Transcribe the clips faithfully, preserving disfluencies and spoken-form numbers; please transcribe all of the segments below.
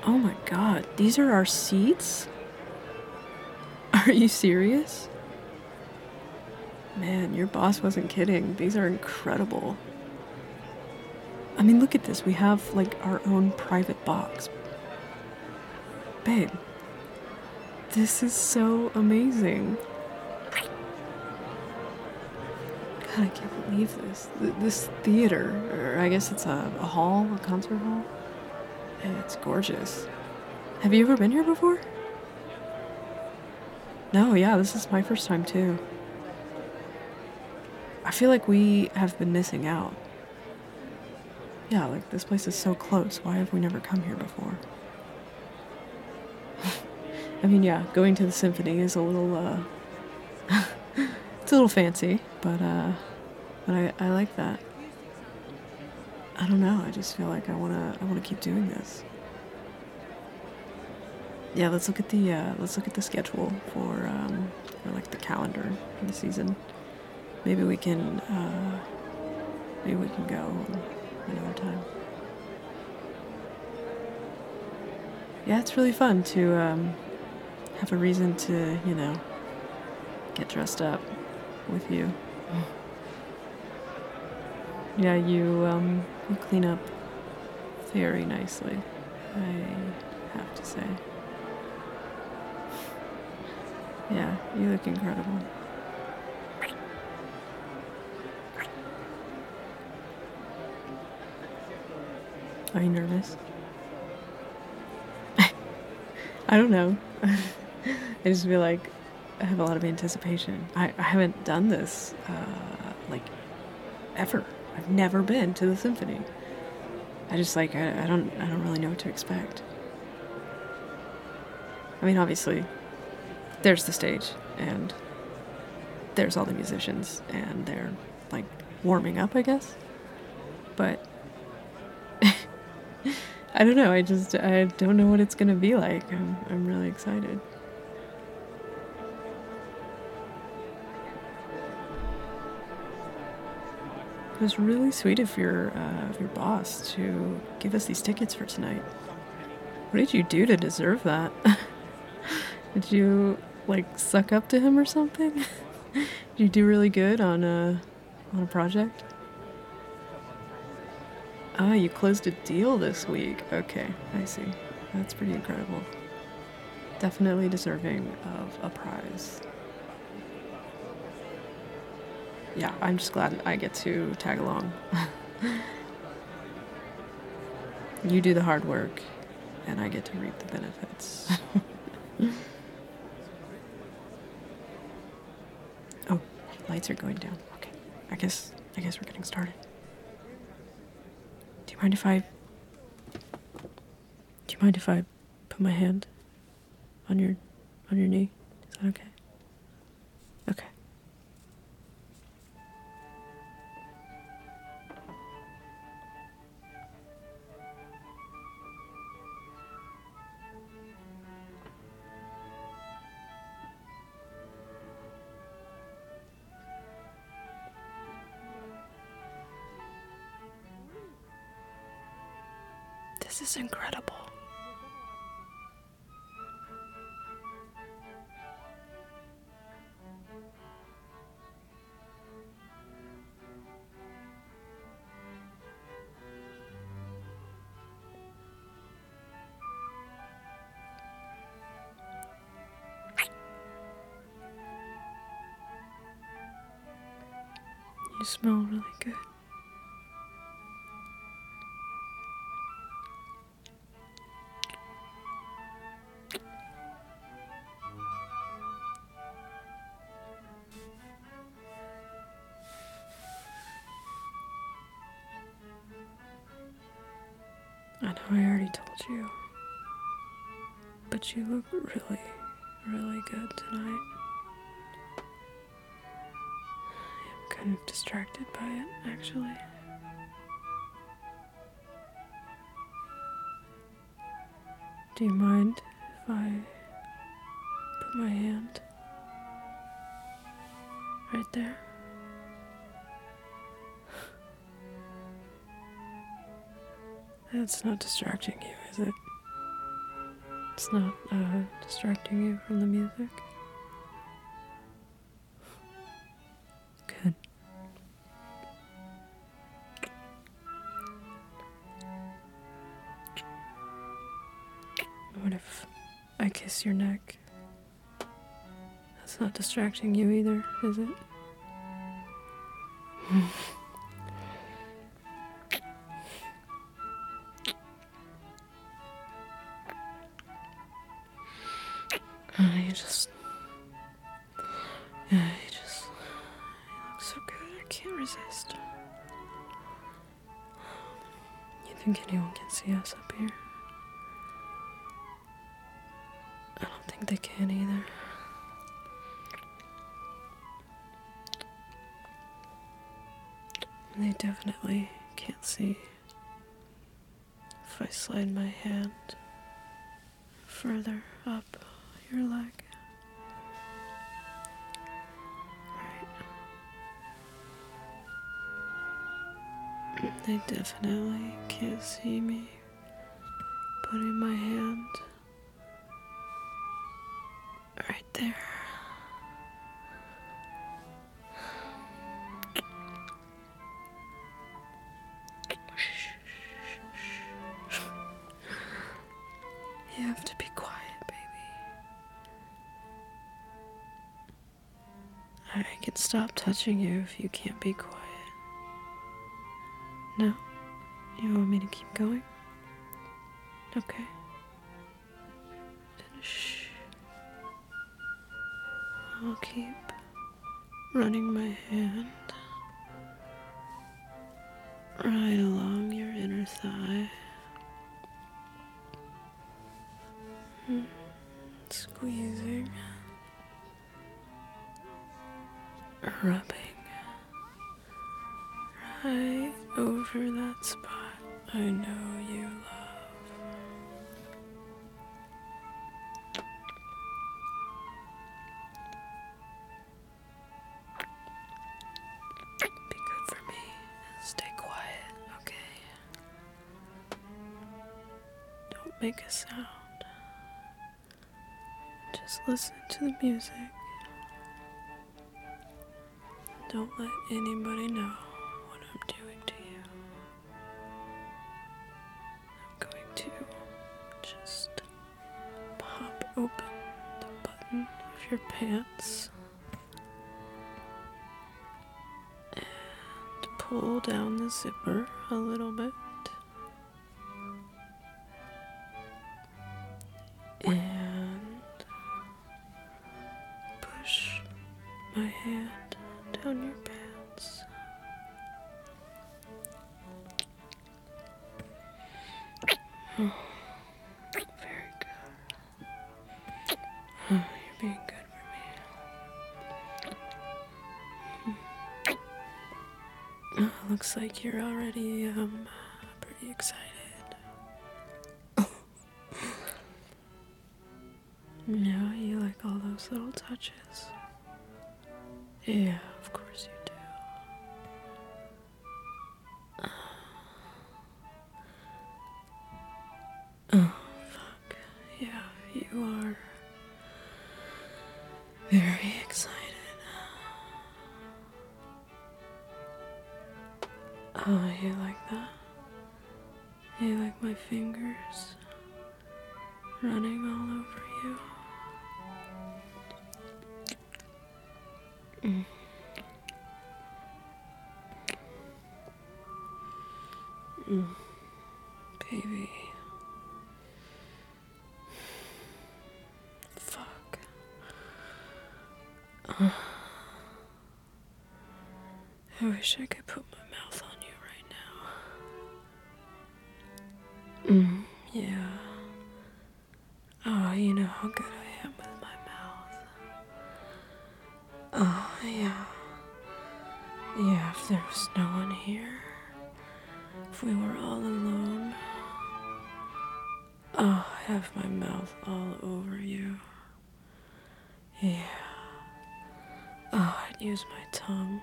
Oh my god, these are our seats? Are you serious? Man, your boss wasn't kidding. These are incredible. I mean, look at this. We have, like, our own private box. Babe, this is so amazing. God, I can't believe this. This theater, or I guess it's a, a hall, a concert hall. It's gorgeous. Have you ever been here before? No, yeah, this is my first time too. I feel like we have been missing out. Yeah, like this place is so close. Why have we never come here before? I mean, yeah, going to the symphony is a little, uh... it's a little fancy, but, uh... But I, I like that. I don't know, I just feel like I wanna, I wanna keep doing this. Yeah, let's look at the, uh, let's look at the schedule for, um... for, like, the calendar for the season. Maybe we can, uh... Maybe we can go another time. Yeah, it's really fun to, um... have a reason to, you know... get dressed up with you. Yeah, you, um... you clean up very nicely, I have to say. Yeah, you look incredible. Are you nervous? I don't know. I just feel like I have a lot of anticipation. I, I haven't done this, uh, like, ever. I've never been to the symphony. I just, like, I, I don't, I don't really know what to expect. I mean, obviously, there's the stage, and there's all the musicians, and they're, like, warming up, I guess. But I don't know, I just, I don't know what it's gonna be like. I'm, I'm really excited. It was really sweet of your, uh, of your boss to give us these tickets for tonight. What did you do to deserve that? Did you, like, suck up to him or something? Did you do really good on a, on a project? Ah, you closed a deal this week. Okay, I see. That's pretty incredible. Definitely deserving of a prize. Yeah, I'm just glad I get to tag along. You do the hard work, and I get to reap the benefits. Oh, lights are going down. Okay, I guess, I guess we're getting started. Do you mind if I... Do you mind if I put my hand on your, on your knee? Is that okay? Okay. This is incredible. You smell really good. I know I already told you, but you look really, really good tonight. I'm kind of distracted by it, actually. Do you mind if I put my hand right there? That's not distracting you, is it? It's not uh, distracting you from the music? Good. What if I kiss your neck? That's not distracting you either, is it? Uh, you just... Yeah, you just... You look so good, I can't resist. You think anyone can see us up here? I don't think they can either. They definitely can't see if I slide my hand further up your leg. Right. They definitely can't see me putting my hand right there. You have to be quiet, baby. I can stop touching you if you can't be quiet. No? You want me to keep going? Okay. Shh. I'll keep running my hand right along your inner thigh. Squeezing, rubbing right over that spot I know you love. Be good for me. Stay quiet, okay? Don't make a sound. Just listen to the music. Don't let anybody know what I'm doing to you. I'm going to just pop open the button of your pants and pull down the zipper a little bit. And push my hand down your pants. Oh, very good. Oh, you're being good for me. Oh, looks like you're already um pretty excited. Yeah, you like all those little touches. Yeah, of course you do. Oh, fuck. Yeah, you are very excited. Oh, you like that? You like my fingers running all over you? Mm. Mm. Baby. Fuck. Uh, I wish I could put my mouth on you right now. Mm, yeah. Oh, you know how good I am with my mouth. Oh, yeah. Yeah, if there was no one here, if we were all alone, oh, I have my mouth all over you. Yeah. Oh, I'd use my tongue.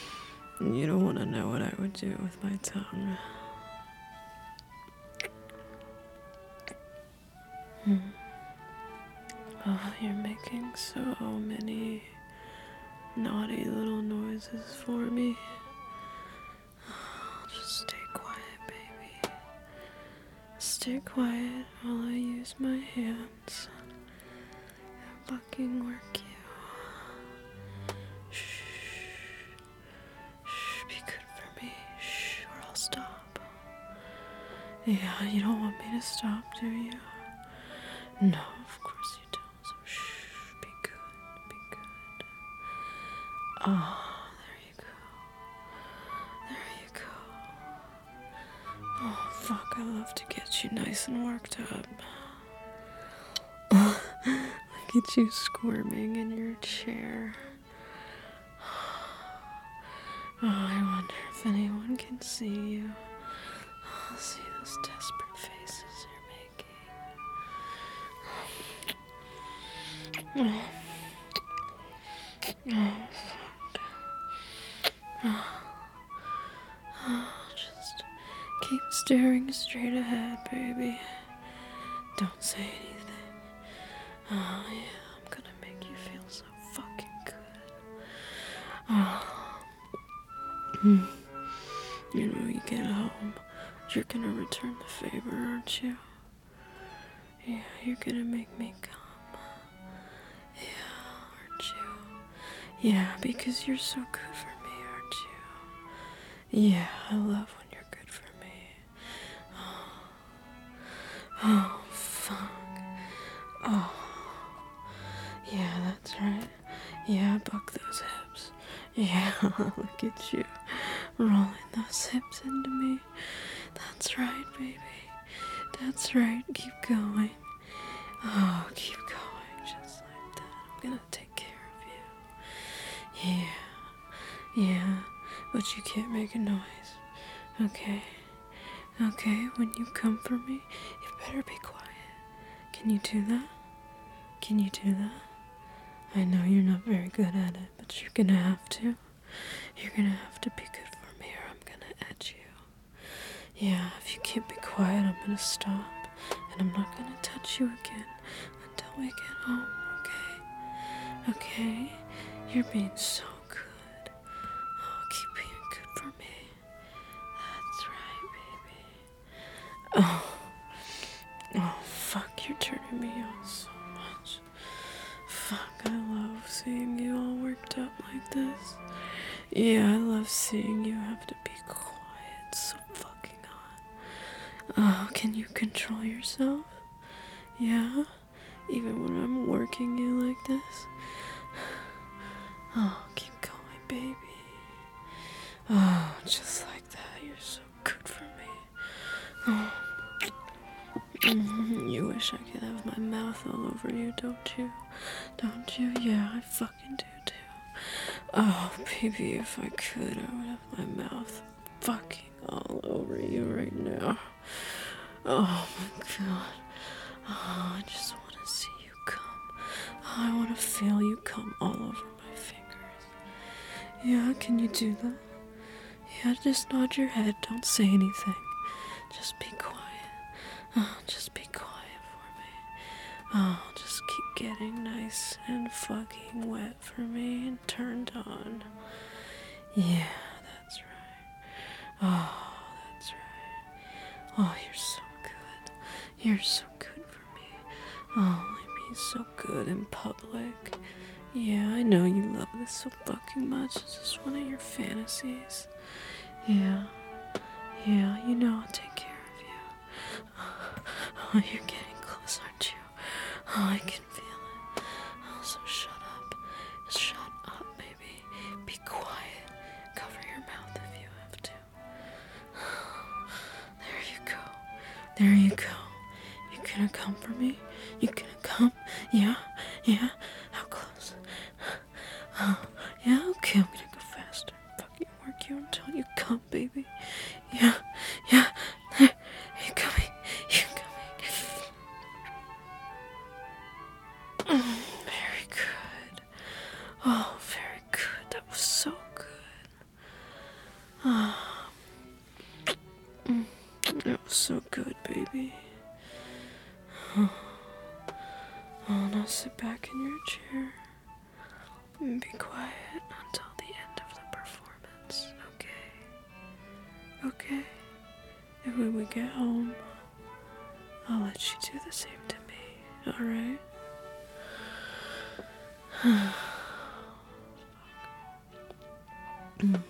You don't want to know what I would do with my tongue. Hmm. Oh, you're making so many naughty little noises for me. Oh, just stay quiet, baby. Stay quiet while I use my hands and fucking work you. Shh. Shh, be good for me. Shh, or I'll stop. Yeah, you don't want me to stop, do you? No, of course you don't. So shh, be good, be good. Oh, there you go. There you go. Oh, fuck, I love to get you nice and worked up. Look at you squirming in your chair. Oh, I wonder if anyone can see you. Oh, see those desperate faces you're making. Oh, oh fuck. Oh, oh, just keep staring straight ahead, baby. Don't say anything. Oh, yeah, I'm gonna make you feel so fucking good. Oh. Mm. You know, you get home, you're gonna return the favor, aren't you? Yeah, you're gonna make me come. Yeah, aren't you? Yeah, because you're so good for me, aren't you? Yeah, I love when you're good for me. Oh, oh fuck. Oh, yeah, that's right. Yeah, buck those hips. Yeah, look at you. Rolling those hips into me. That's right, baby. That's right. Keep going. Oh, keep going. Just like that. I'm gonna take care of you. Yeah. Yeah. But you can't make a noise. Okay. Okay, when you come for me, you better be quiet. Can you do that? Can you do that? I know you're not very good at it, but you're gonna have to. You're gonna have to be good for me or I'm gonna edge you. Yeah, if you can't be quiet, I'm gonna stop. And I'm not gonna touch you again until we get home, okay? Okay? You're being so good. Oh, keep being good for me. That's right, baby. Oh. Oh, fuck, you're turning me on so much. Fuck, I love seeing you all worked up like this. Yeah, I love seeing you have to be quiet. So fucking hot. Oh, can you control yourself? Yeah? Even when I'm working you like this? Oh, keep going, baby. Oh, just like that. You're so good for me. Oh. Mm-hmm. You wish I could have my mouth all over you, don't you? Don't you? Yeah, I fucking do too. Oh, baby, if I could, I would have my mouth fucking all over you right now. Oh my god. Oh, I just want to see you come. Oh, I want to feel you come all over my fingers. Yeah, can you do that? Yeah, just nod your head. Don't say anything. Just be quiet. Oh, just be quiet for me. Oh, just keep getting nice and fucking wet for me and turned on. Yeah, that's right. Oh, that's right. Oh, you're so good. You're so good for me. Oh, I mean so good in public. Yeah, I know you love this so fucking much. It's just one of your fantasies. Yeah. Yeah, you know I'll take care of you. Oh, you're getting close, aren't you? Oh, I can feel it. Oh, so shut up. Shut up, baby. Be quiet. Cover your mouth if you have to. There you go. There you go. You gonna come for me? You gonna come? Yeah? Yeah? How close? Oh, yeah? Okay, I'm gonna go faster. Fucking work you until you come, baby. Yeah? Yeah? There. You're coming. You're coming. Very good. Oh, very good. That was so good. Oh, that was so good, baby. Oh, Well, now sit back in your chair and be quiet until the end of the performance, okay? Okay? And when we get home, I'll let you do the same to me, alright? Mm.